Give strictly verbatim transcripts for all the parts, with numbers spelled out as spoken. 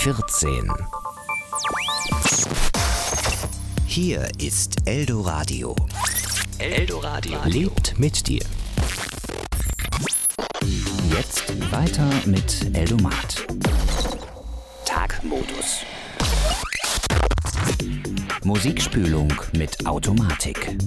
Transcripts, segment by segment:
vierzehn. Hier ist Eldoradio. Eldoradio lebt mit dir. Jetzt weiter mit Eldomat. Tagmodus. Musikspülung mit Automatik.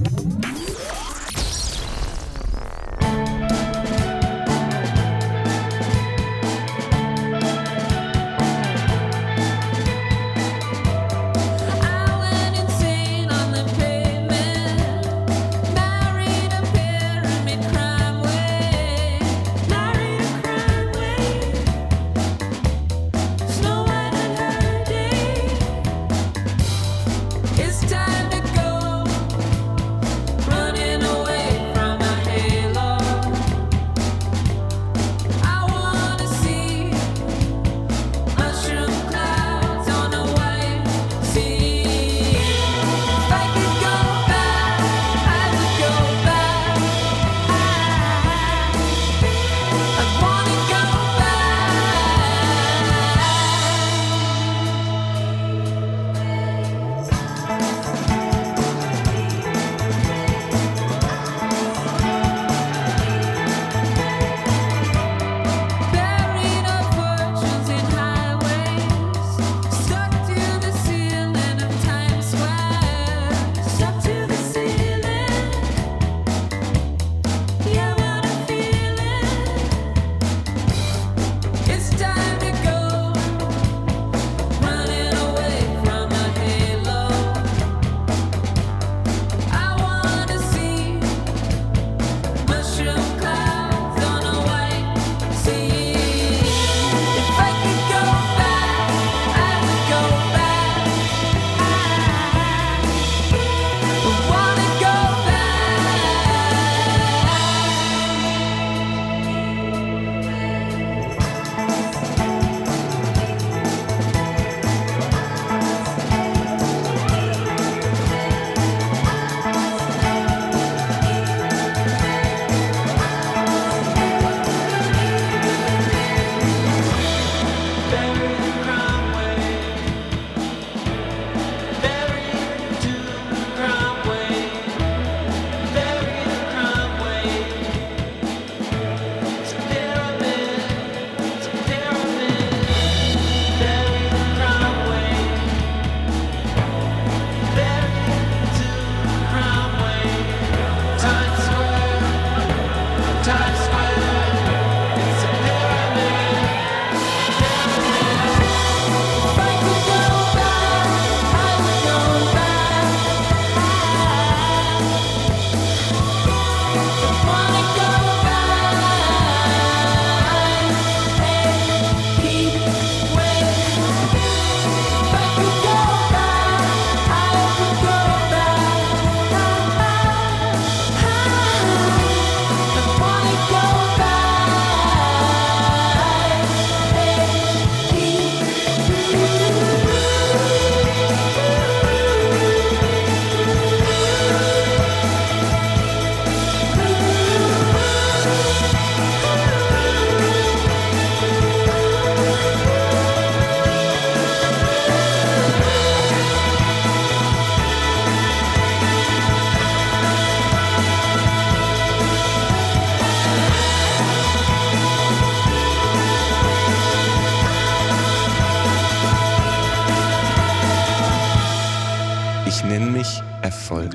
Ich nenne mich Erfolg.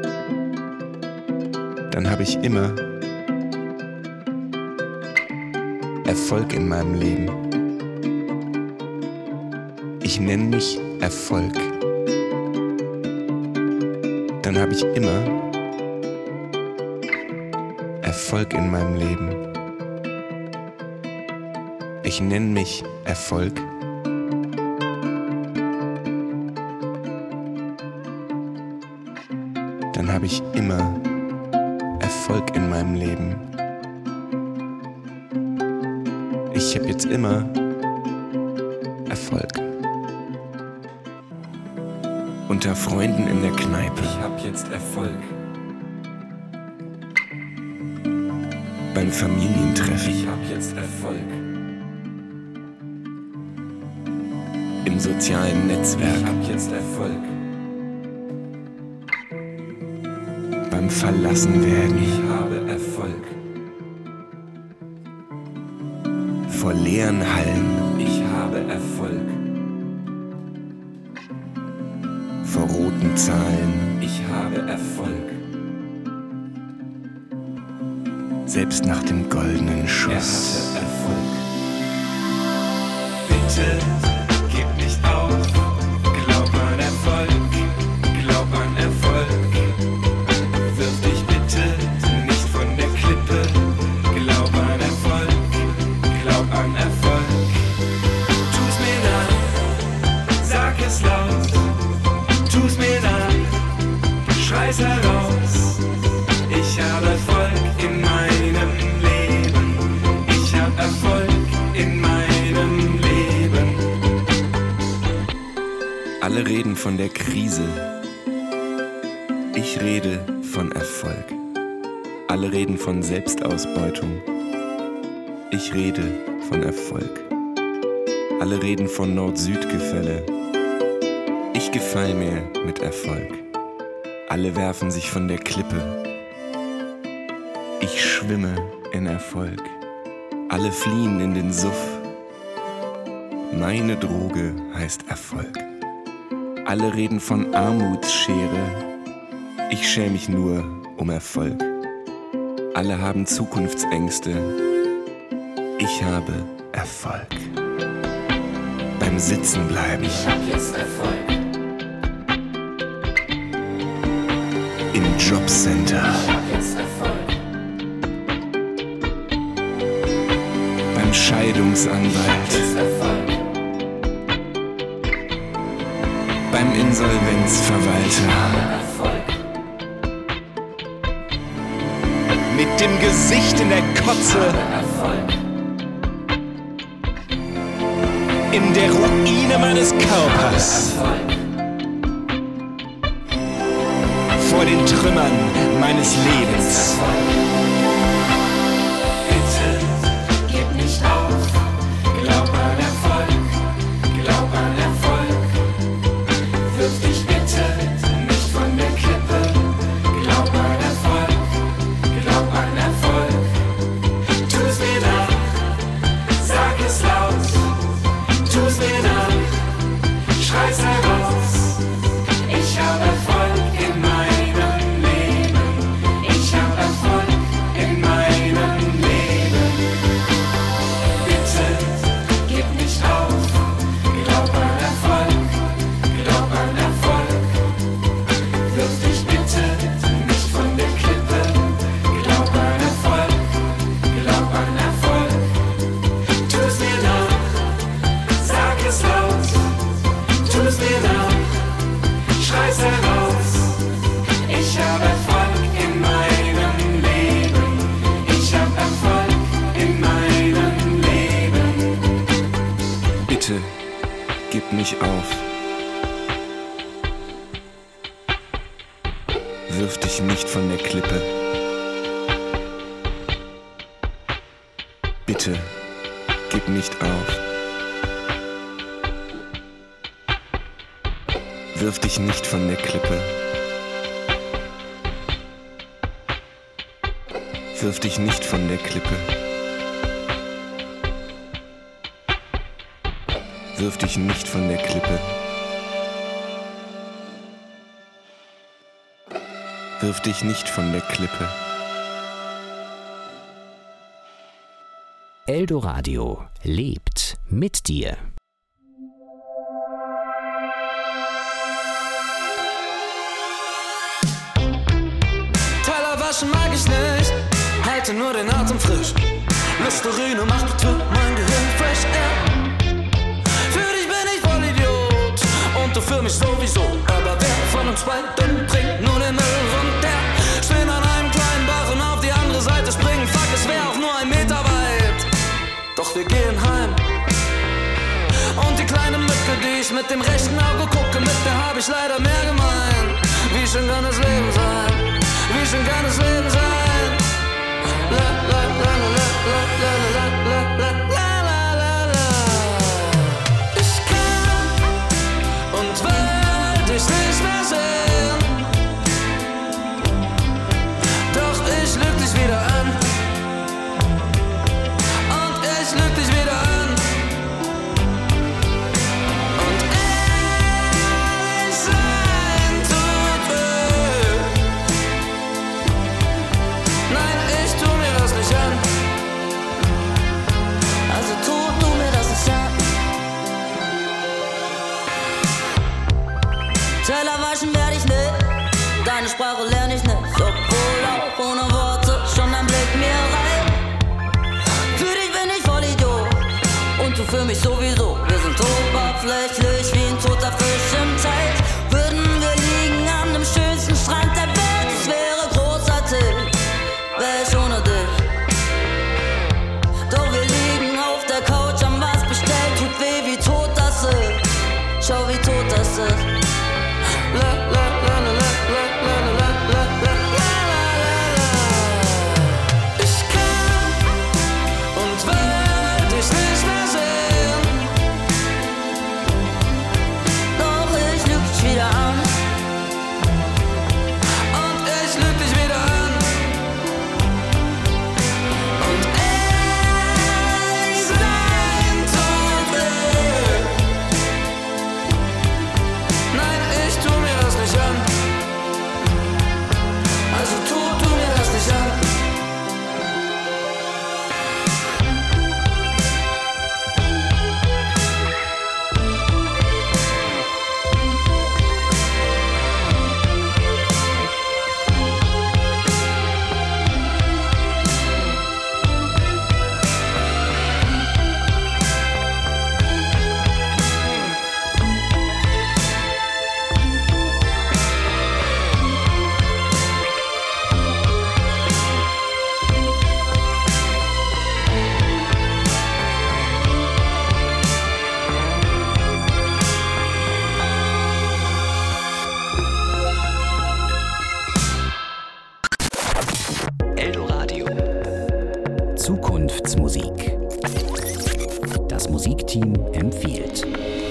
Dann habe ich immer Erfolg in meinem Leben. Ich nenne mich Erfolg. Dann habe ich immer Erfolg in meinem Leben. Ich nenne mich Erfolg. Dann habe ich immer Erfolg in meinem Leben. Ich habe jetzt immer Erfolg. Unter Freunden in der Kneipe. Ich hab jetzt Erfolg. Beim Familientreffen. Ich hab jetzt Erfolg. im sozialen Netzwerk. Ich hab jetzt Erfolg. Beim Verlassenwerden. Ich habe Erfolg. Vor leeren Hallen. Ich habe Erfolg. Vor roten Zahlen. Ich habe Erfolg. Selbst nach dem goldenen Er Schuss. hatte Erfolg. Bitte gib nicht auf. Glaub an Erfolg. Glaub an Erfolg. Wirf dich bitte nicht von der Klippe. Glaub an Erfolg. Glaub an Erfolg. Tu's mir nach. Sag es laut. Tu's mir nach. Schrei's heraus. Ich habe Erfolg in meinem Leben. Ich habe Erfolg in meinem Leben. Alle reden von der Krise. Ich rede von Erfolg. Alle reden von Selbstausbeutung. Ich rede von Erfolg. Alle reden von Nord-Süd-Gefälle. Ich gefall mir mit Erfolg. Alle werfen sich von der Klippe. Ich schwimme in Erfolg. Alle fliehen in den Suff. Meine Droge heißt Erfolg. Alle reden von Armutsschere. Ich schäme mich nur um Erfolg. Alle haben Zukunftsängste. Ich habe Erfolg. Beim Sitzenbleiben. Ich hab jetzt Erfolg. Im Jobcenter. Ich hab jetzt Erfolg. Beim Scheidungsanwalt. Jetzt Erfolg. Beim Insolvenzverwalter. Erfolg. Mit dem Gesicht in der Kotze. Erfolg. In der Ruine meines Körpers. Erfolg. Vor den Trümmern meines Lebens. Bitte gib nicht auf. Glaub an Erfolg. Glaub an Erfolg. Wirf dich bitte nicht von der Klippe. Glaub an Erfolg. Glaub an Erfolg. Tu's mir nach. Sag es laut. Tu's mir nach. Schrei's heraus. Ich habe Erfolg in meinem Leben. Ich habe Erfolg in meinem Leben. Bitte gib nicht auf. Glaub an Erfolg. Glaub an Erfolg. Wirf dich bitte nicht von der Klippe. Glaub an Erfolg. Glaub an Erfolg. Tu's mir nach. Sag es laut. Tu's mir nach. Schrei's heraus. Ich habe Erfolg in meinem Leben. Ich habe Erfolg in meinem Leben. Bitte, gib nicht auf. Wirf dich nicht von der Klippe. Bitte, gib nicht auf. Wirf dich nicht von der Klippe. Wirf dich nicht von der Klippe. Wirf dich nicht von der Klippe. Wirf dich nicht von der Klippe. Eldoradio lebt mit dir. Teller waschen mag ich nicht, halte nur den Atem frisch. Listerine macht bitte mein Gehirn fresh air. Für dich bin ich voll Idiot und du für mich sowieso. Aber wer von uns beiden bringt nur den Müll runter? Stehen an einem kleinen Bach und auf die andere Seite springen. Fuck, es wär auch nur ein Meter weit. Doch wir gehen heim. Und die kleine Mücke, die ich mit dem rechten Auge gucke, mit der hab ich leider mehr gemein. Wie schön kann das Leben sein? Wie schön kann das Leben sein? La la la la la la la la la la la la. Ich kann obwohl auch ohne Worte schon ein Blick mir reicht. Für dich bin ich voll Idiot und du für mich sowieso. Wir sind oberflächlich wie ein toter Fisch im Teich. Würden wir liegen an dem schönsten Strand der Welt, es wäre großartig, wär ich ohne dich. Doch wir liegen auf der Couch, haben was bestellt, tut weh, wie tot das ist. Schau, wie tot das ist. La, la, la, la, la, la, la, la, la, la, la, la. Ich kann und will dich nicht mehr sehen. Doch ich lüg dich wieder an. Und ich lüg dich wieder an. Und es sein tut weh. Nein, ich tu mir das nicht an. Also tu, tu mir das nicht an. Eldoradio. Zukunftsmusik. Das Musikteam empfiehlt.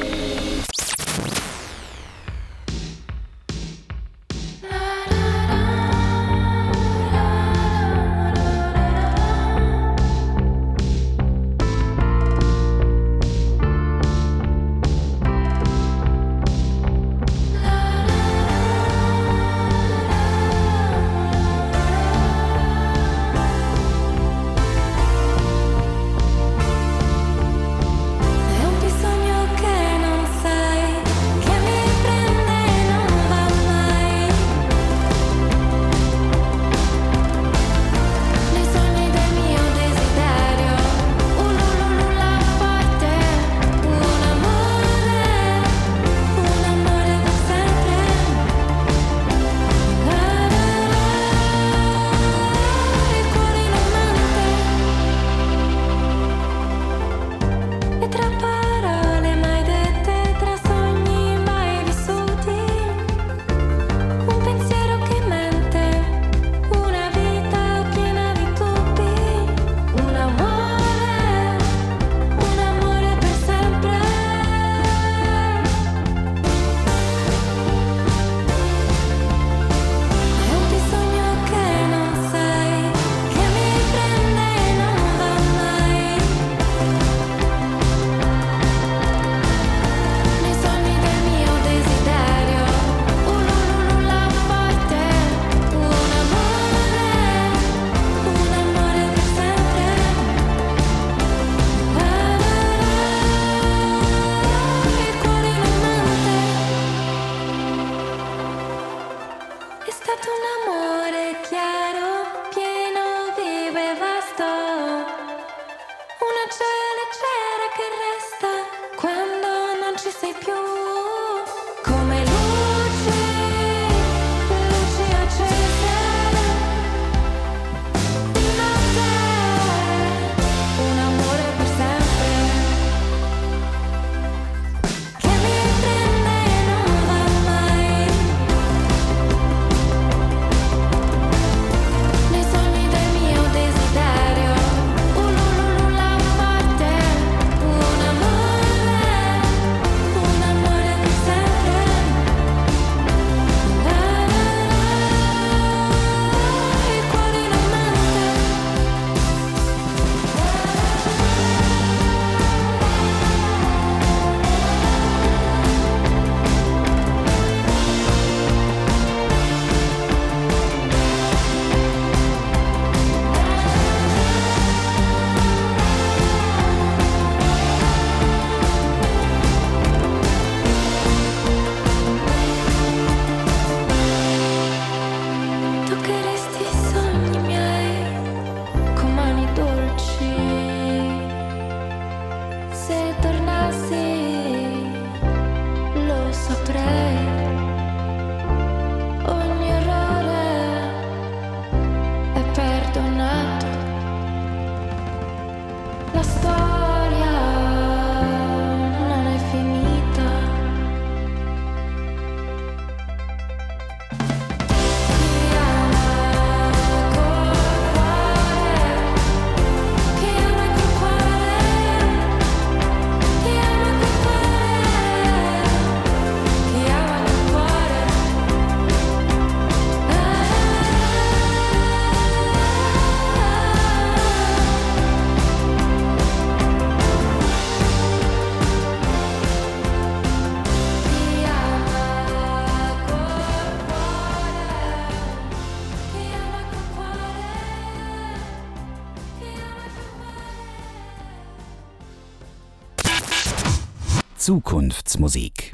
È un bisogno che non sai, che mi prende e non va mai. Nei sogni del mio desiderio, ululula forte, un amore, un amore per sempre. La la la, il cuore in amante. E tra parole mai dette, tra sogni mai vissuti, un pensiero che mente, una vita piena di dubbi, un amore, un amore per sempre. È un bisogno che non sai, che mi prende e non va mai. Nei sogni del mio desiderio, ululula forte, un amore, un amore per sempre. La la la, il cuore in amante. È stato un amore chiaro, pieno, vivo e vasto. Una gioia leggera che resta quando non ci sei più. Come luci, luci accese. Di notte, un amore per sempre. Che mi prende e non va mai. Zukunftsmusik.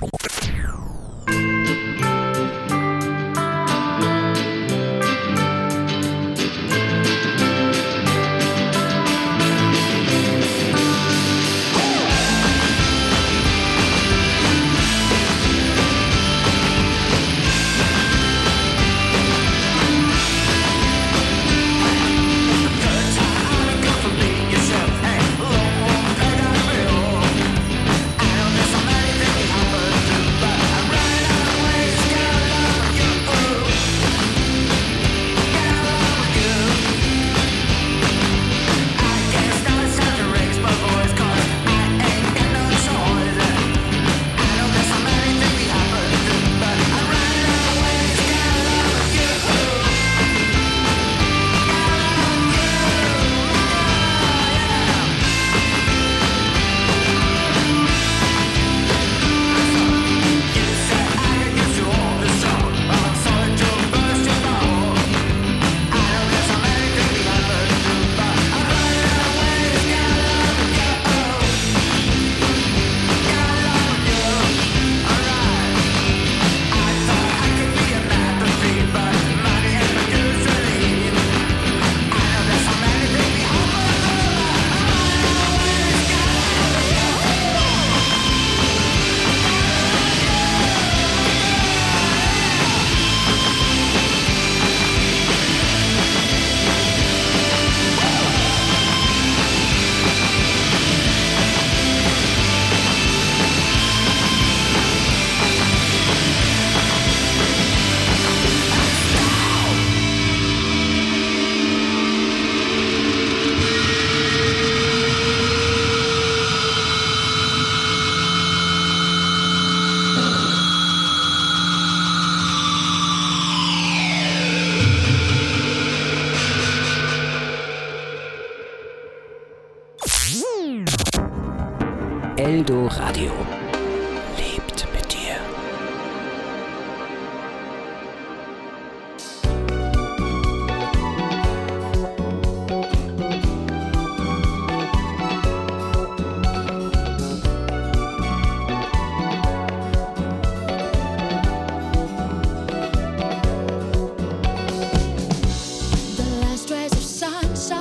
Eldoradio lebt mit dir.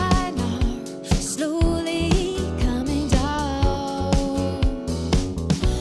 Slowly coming down.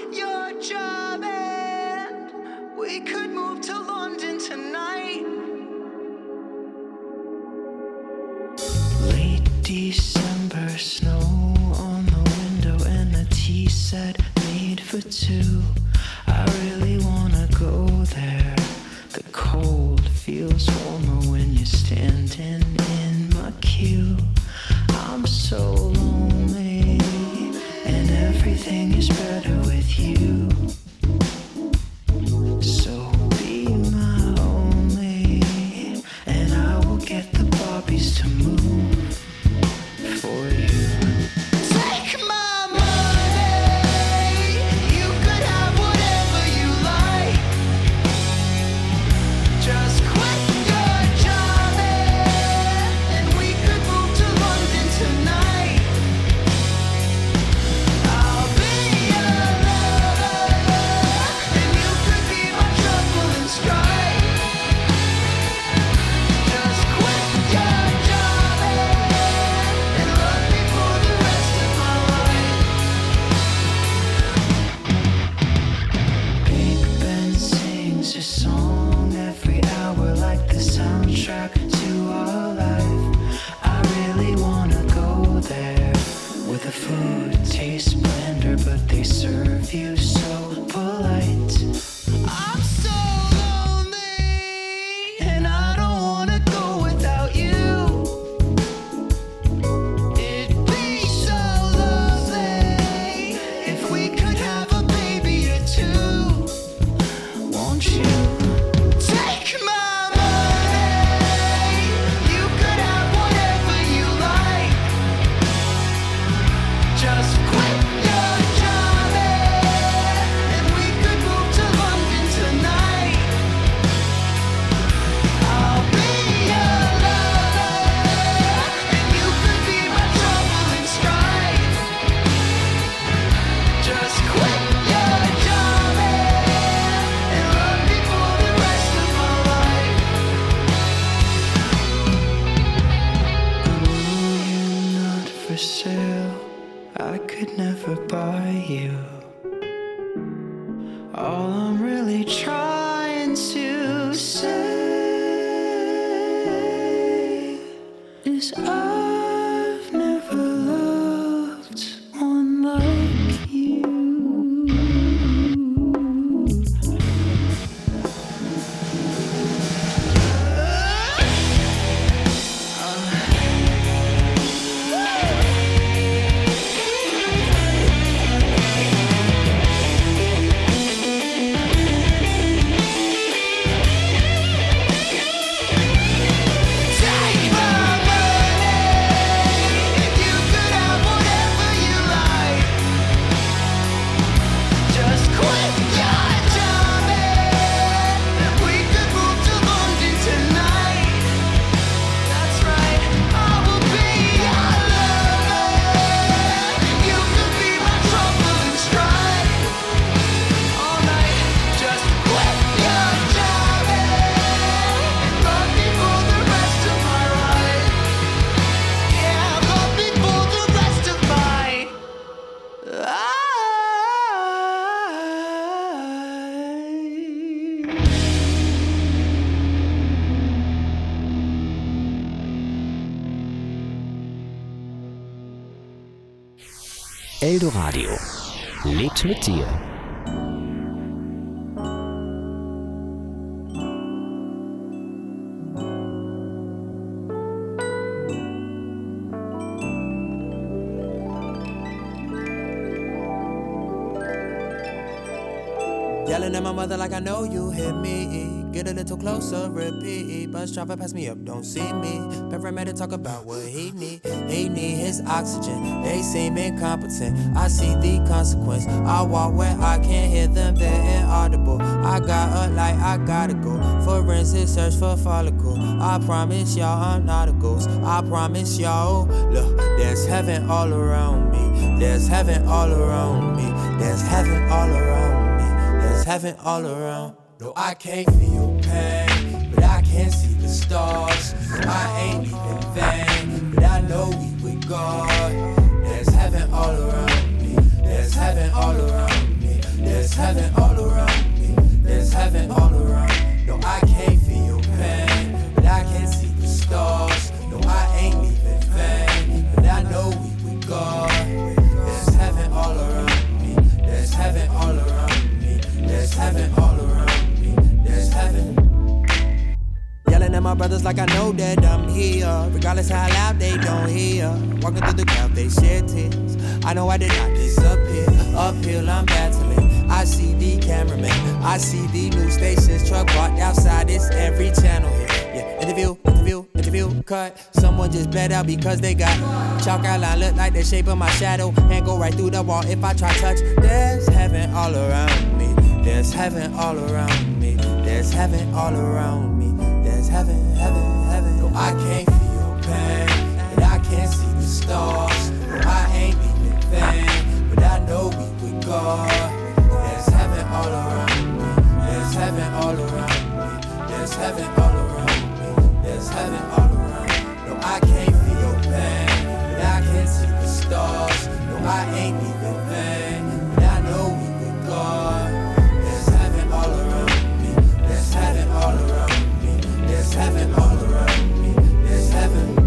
your job and we could move to London tonight. Late December, snow on the window and a tea set made for two. I really wanna go there. The cold feels warmer when you're standing in my queue. I'm so lonely, and everything is better with you. So be my only, and I will get the Barbies to move for you. Take my money, you could have whatever you like. Just quit your job and we could move to London tonight. I'll be your lover and you could be my trouble and strife. Just quit your job and love me for the rest of my life. Big Ben sings a song every hour like the soundtrack to our life. I really wanna go there where the food tastes blender but they serve you so polite. I'm so lonely and I don't wanna go without you. It'd be so lovely if we could have a baby or two. Won't you take my money? You could have whatever you like. Just quit your job and we could move to London tonight. I'll be your lover and you could be my trouble and strife. Just quit your job and love me for the rest of my life. Ooh, you're not for sale. I could never buy you. All I'm really trying to say is I've never loved one like you. Take my money, you could have whatever you like. Just quit your job and we could move to London tonight. That's right, I will be your lover. You could be my trouble and strife. All night, just quit your job and love me for the rest of my life. Yeah, love me for the rest of my life. Eldoradio lebt mit dir. Yelling at my mother like I know you hear me. Get a little closer, repeat. Bus driver pass me up, don't see me. Paramedic talk about what he need. He need his oxygen. They seem incompetent. I see the consequence. I walk where I can't hear them. They're inaudible. I got a light, I gotta go. Forensic search for follicle. I promise y'all I'm not a ghost. I promise y'all, look, there's heaven all around me. There's heaven all around me. There's heaven all around me. There's heaven all around. No, I can't feel pain, but I can see the stars. I ain't even vain, but I know we with God. There's heaven all around me. There's heaven all around me. heaven all around me. There's heaven all around me. No, I can't feel your pain, but I can see the stars. No, I ain't leaving vain, but I know we with God. There's heaven all around me. There's heaven all around me. There's heaven all around me. There's heaven. Yelling at my brothers like I know that I'm here. Regardless how loud they don't hear. Walking through the crowd, they shed tears. I know I did not disappear. Uphill, I'm battling. I see the cameraman. I see the news stations. Truck parked outside. It's every channel here. Yeah, interview, interview, interview, cut. Someone just bled out because they got chalk outline. Look like the shape of my shadow. And go right through the wall if I try touch. There's heaven all around me. There's heaven all around me. There's heaven all around me. There's heaven, heaven, heaven. No, I can't feel your pain, but I can see the stars. No, I ain't leaving vain, but I know we with God. There's heaven all around me. There's heaven all around me. There's heaven all around me. There's heaven all around me. No, I can't feel your pain, but I can see the stars. No, I ain't leaving vain, but I know we with God. There's heaven all around me. There's heaven all around me. There's heaven all around me. There's heaven.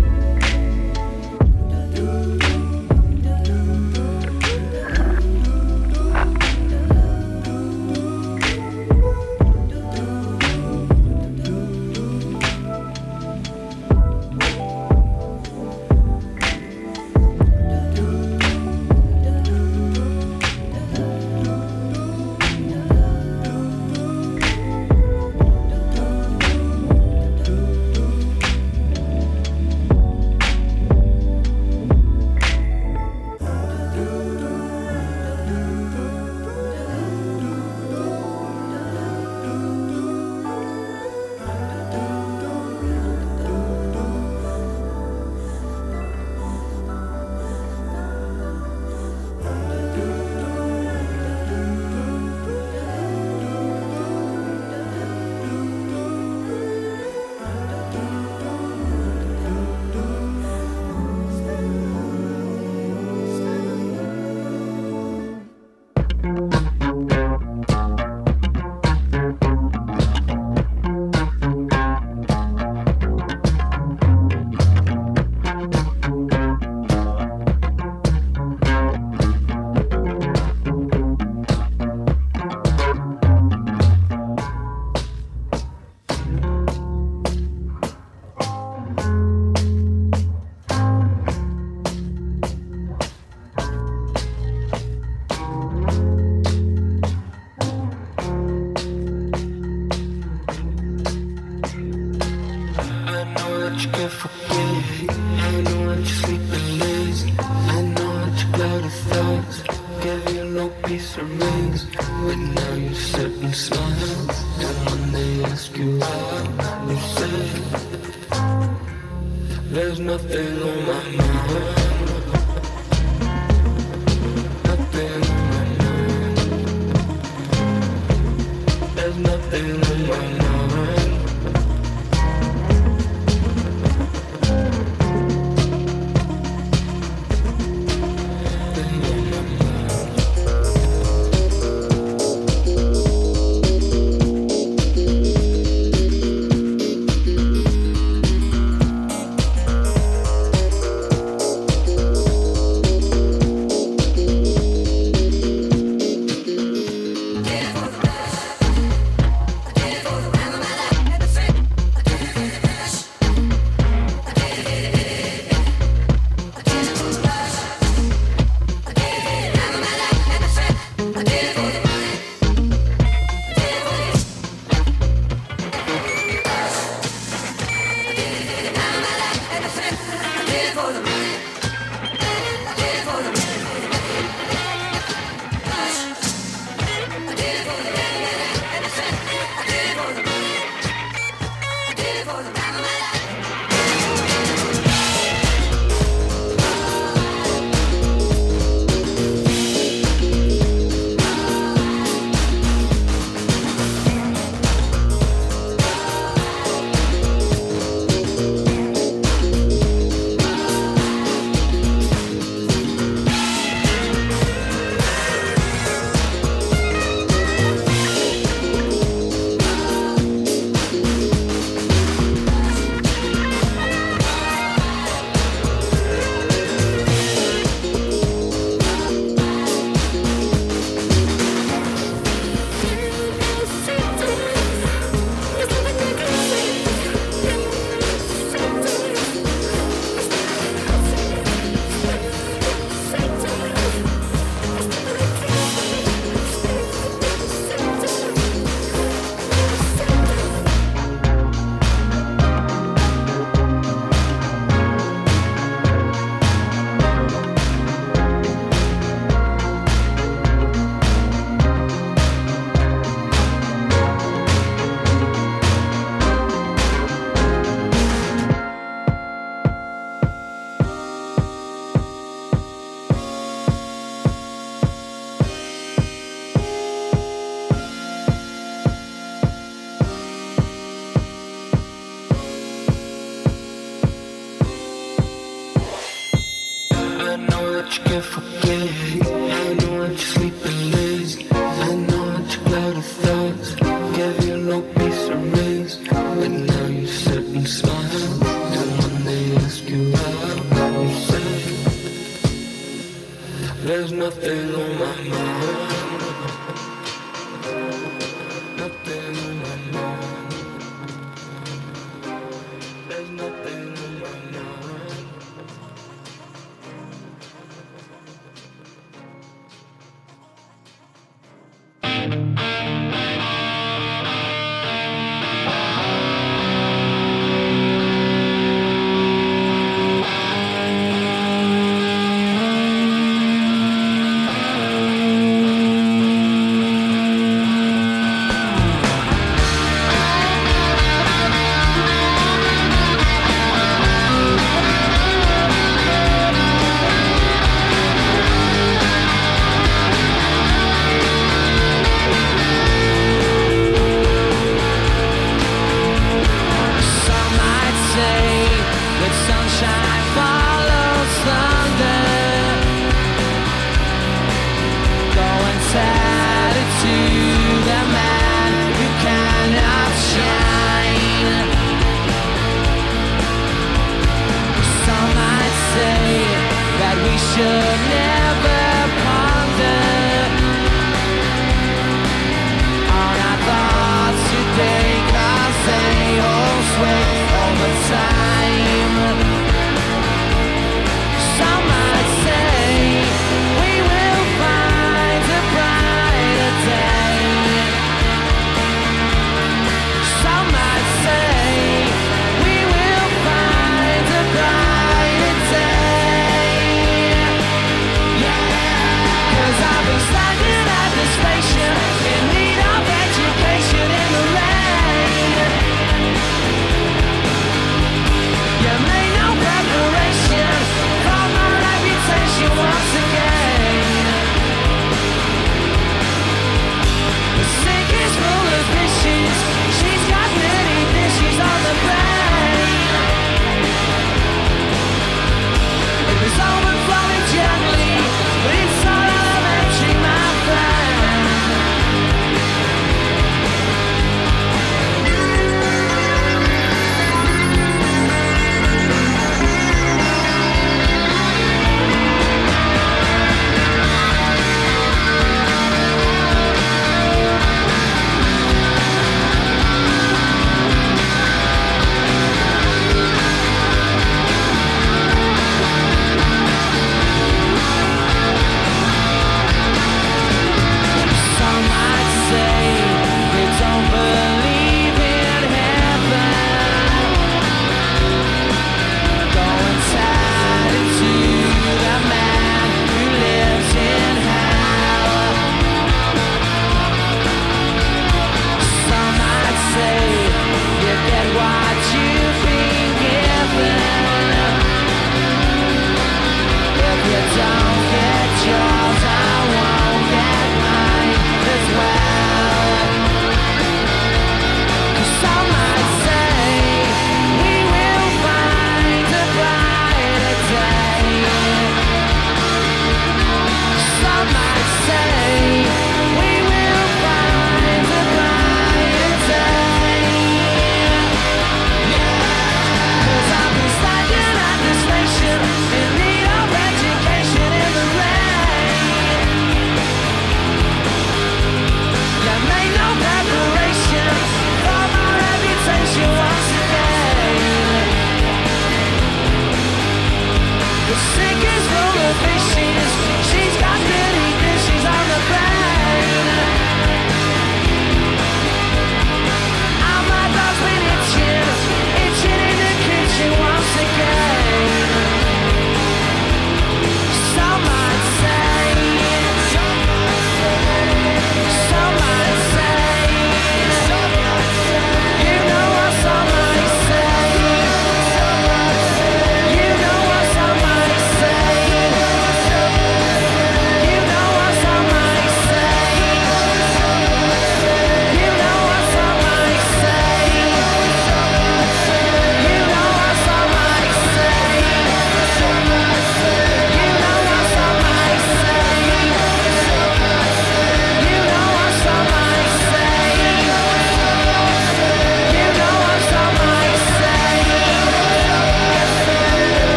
There's nothing on my mind. Nothing on my mind. There's nothing on my mind. Get it for the know that you can't forget. I know that you're sleeping lazy. I know that you got a thoughts. Gave you no peace of rest, but now you sit and smile. And when they ask you out, you say, there's nothing on my mind. Nothing on my mind. There's nothing on my mind.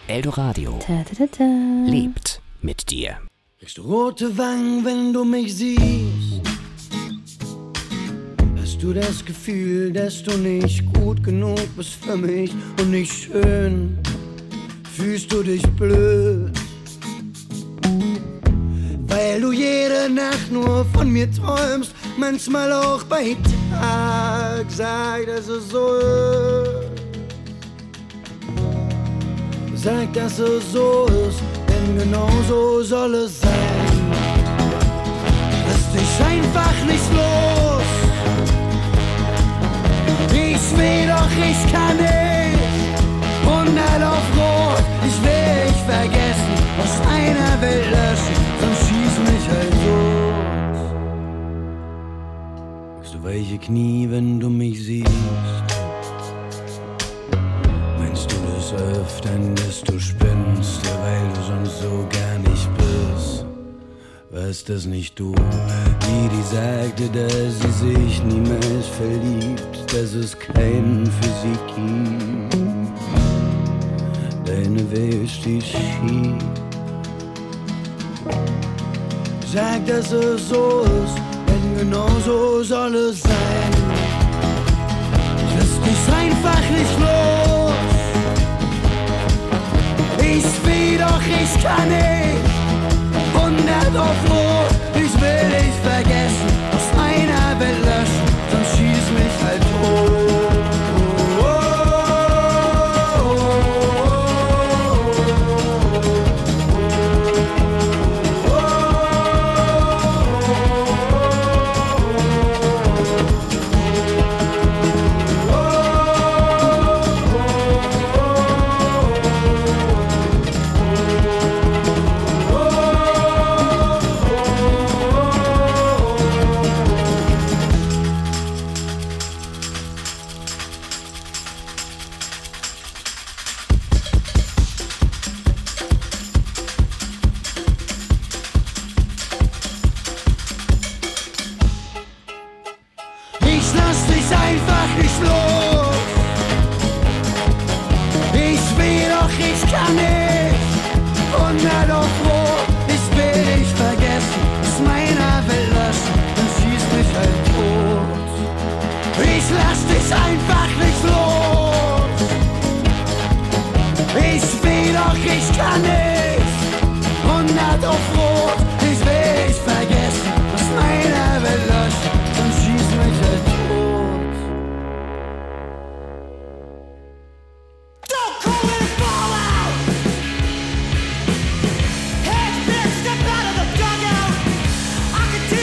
Eldoradio Ta, ta, ta, ta. lebt mit dir. Kriegst du rote Wangen, wenn du mich siehst? Hast du das Gefühl, dass du nicht gut genug bist für mich und nicht schön? Fühlst du dich blöd? Weil du jede Nacht nur von mir träumst, manchmal auch bei Tag. Sag, dass es so ist. Sag, dass es so ist, denn genau so soll es sein. Lass dich einfach nicht los. Ich will doch, ich kann nicht. hundert auf Rot, ich will dich vergessen, aus einer Welt löschen, sonst schieß mich halt tot. Kriegst du weiche Knie, wenn du mich siehst? Meinst du das öfter, dass du spinnst, weil du sonst so gar nicht bist? Warst das nicht du, die, die sagte, dass sie sich niemals verliebt, dass es keinen für sie gibt? Deine Welt steht schief. Sag, dass es so ist, denn genau so soll es sein. Lass dich einfach nicht los. Ich will doch, ich kann nicht. hundert auf Rot, ich will dich vergessen, aus meiner Welt löschen, sonst schieß mich halt tot.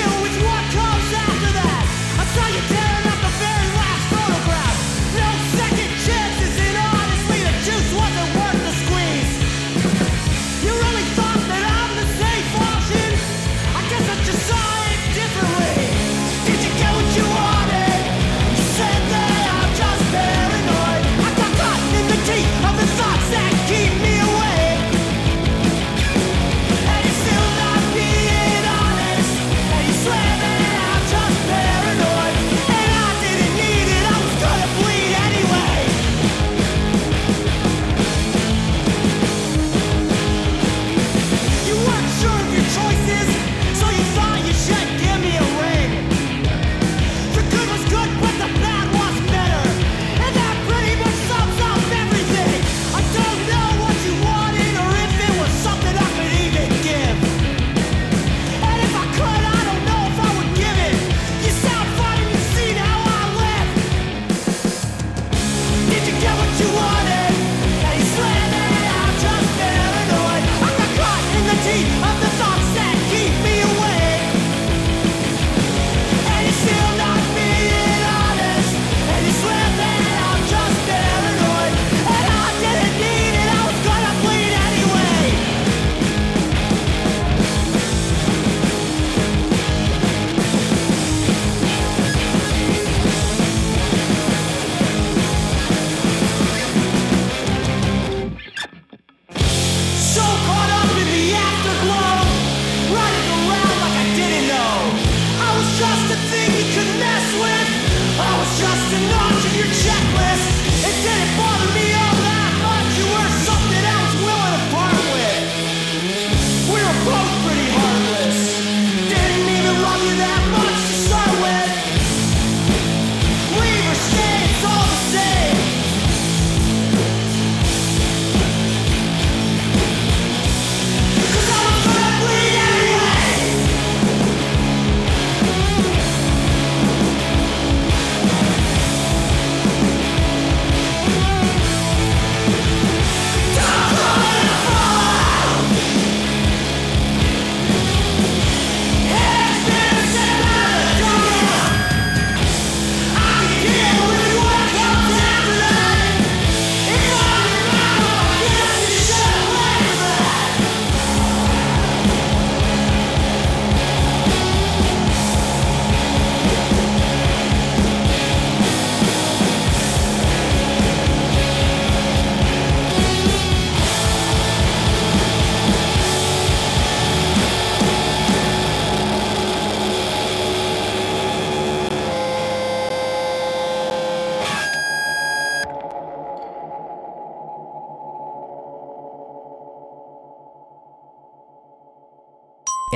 Second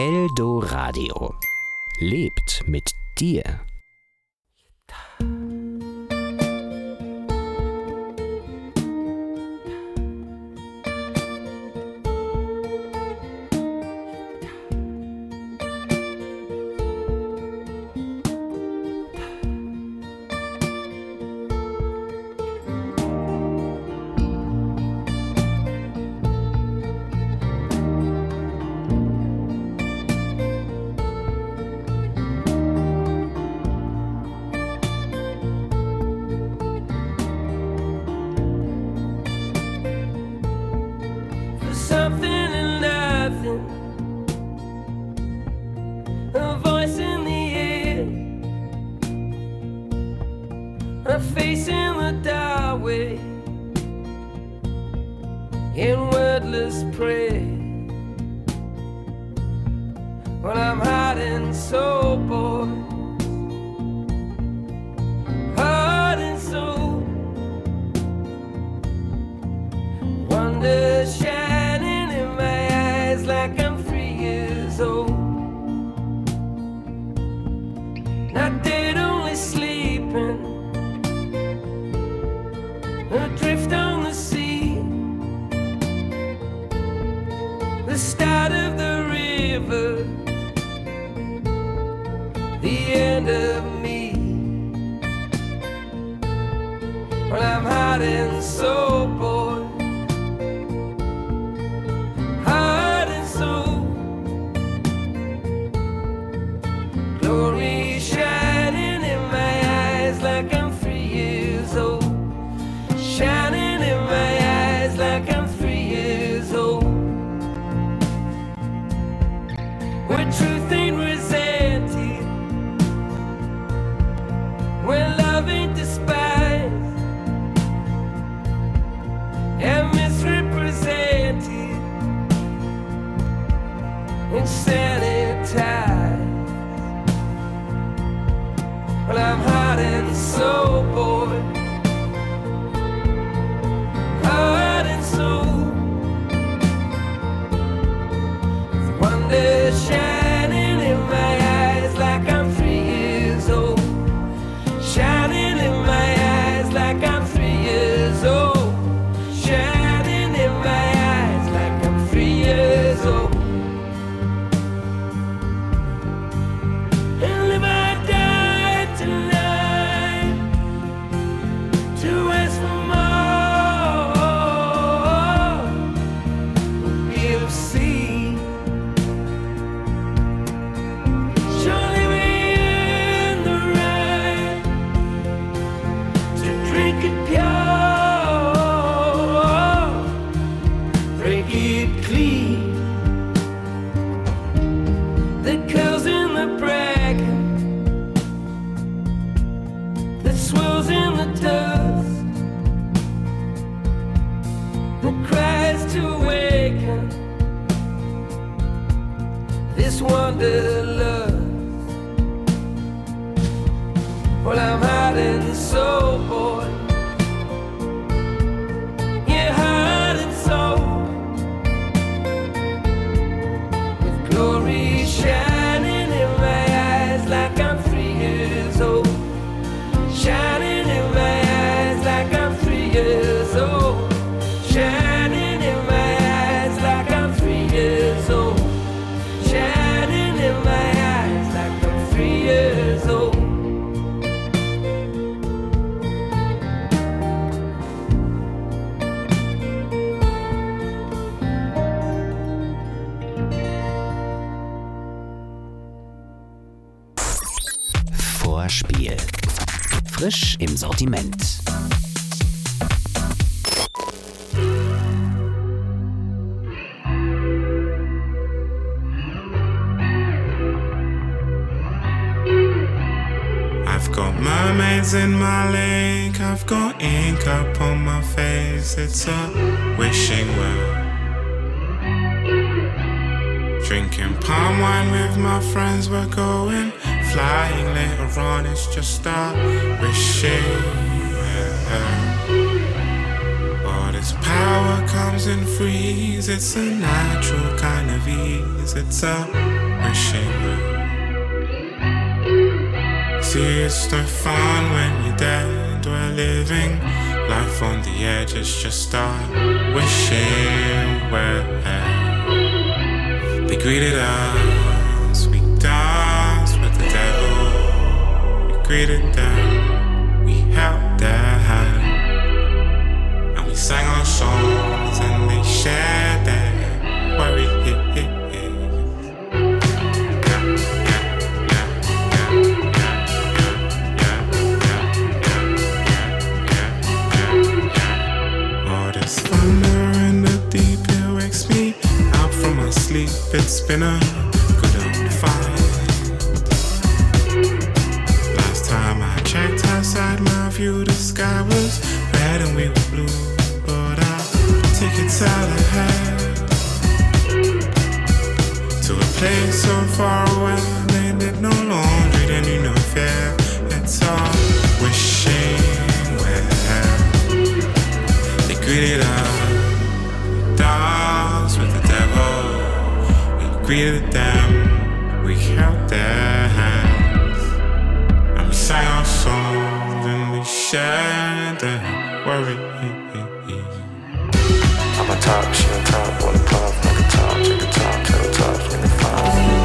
Eldoradio. Lebt mit dir. Vorspiel. Frisch im Sortiment. I've got mermaids in my lake, I've got ink up on my face, it's a wishing well. Drinking palm wine with my friends, we're going flying later on, it's just a wishing well. All this power comes in freeze, it's a natural kind of ease, it's a wishing well. See, it's no fun when you're dead. We're living life on the edge. It's just start wishing well. They greeted us, we danced with the devil. We greeted them, we held their hand, and we sang our songs and they shared their worry. Sleep, it's been a good old fight. Last time I checked outside my view, the sky was red and we were blue. But I'll take it out ahead to a place so far away. They did no laundry, they knew no fear. It's all wishing well. They greeted us, danced with the devil. Greeted them, we held their hands, and we sang our songs and we shared their worry. I'm on top, she on top, wanna pop, like a top, take a top, tell the top, make it fine.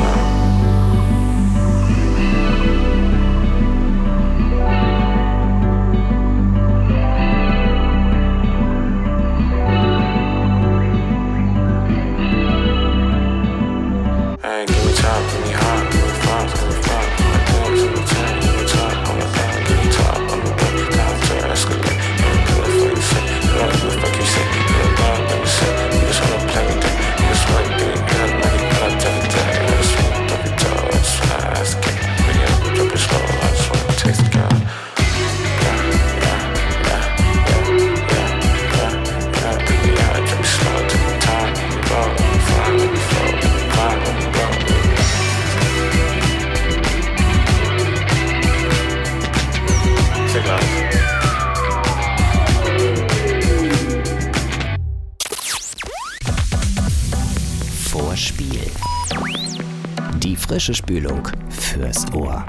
Vorspiel. Die frische Spülung fürs Ohr.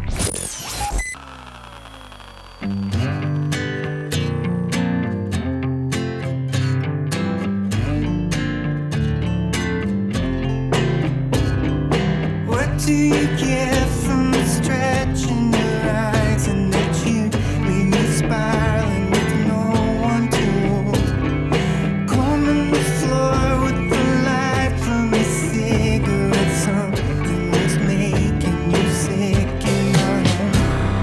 What do you get from the stretch in your eyes and that you leave me spiraling with no one to hold? Combing the floor with the light from a cigarette, something that's making you sick in my home.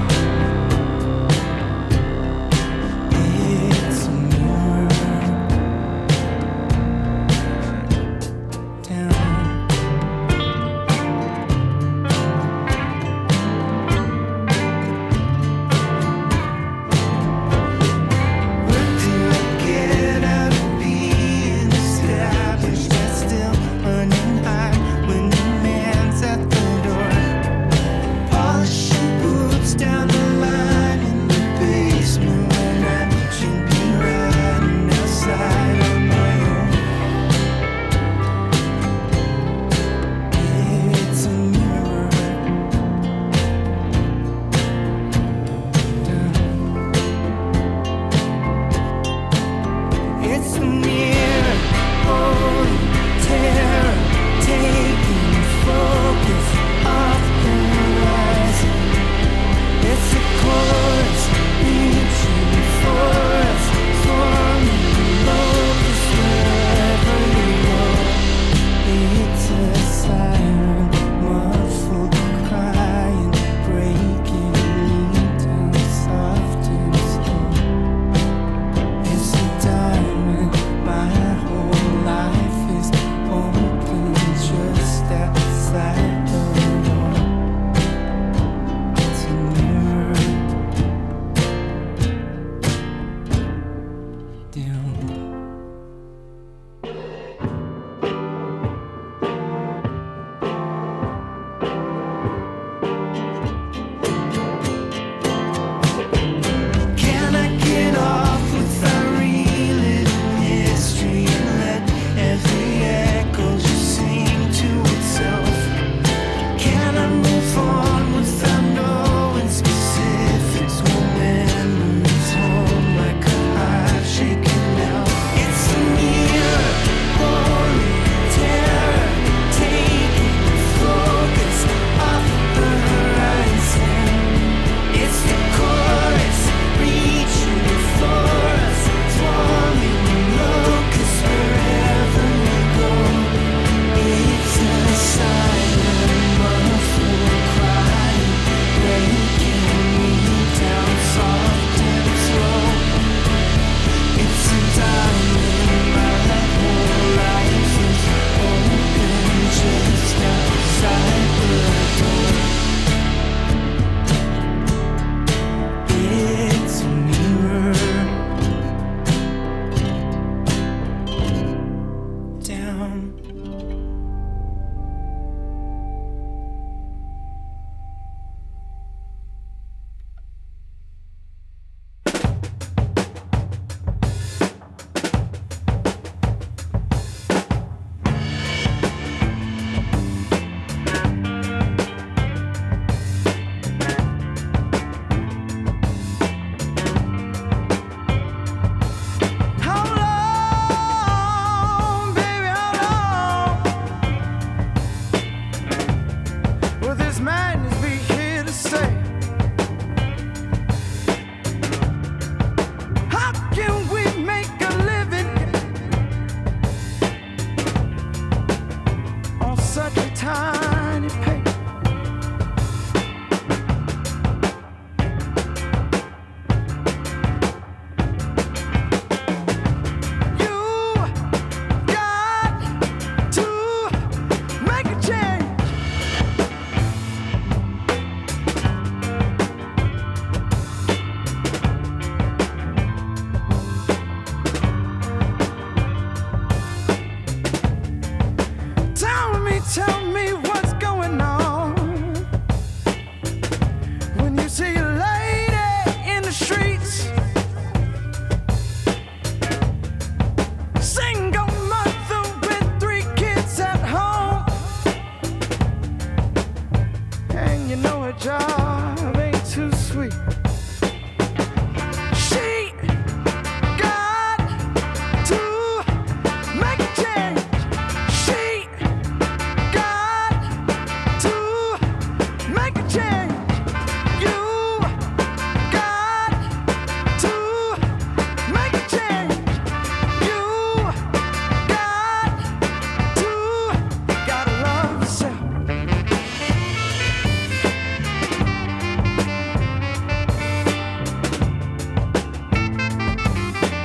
It's a mirror down. It's a mirror, holy terror, taking focus off the horizon. It's a chorus reaching for us, forming locust wherever you go. It's a siren, muffled crying, breaking me down soft and slow. It's a diamond, my whole life is open just outside the door. It's a mirror down.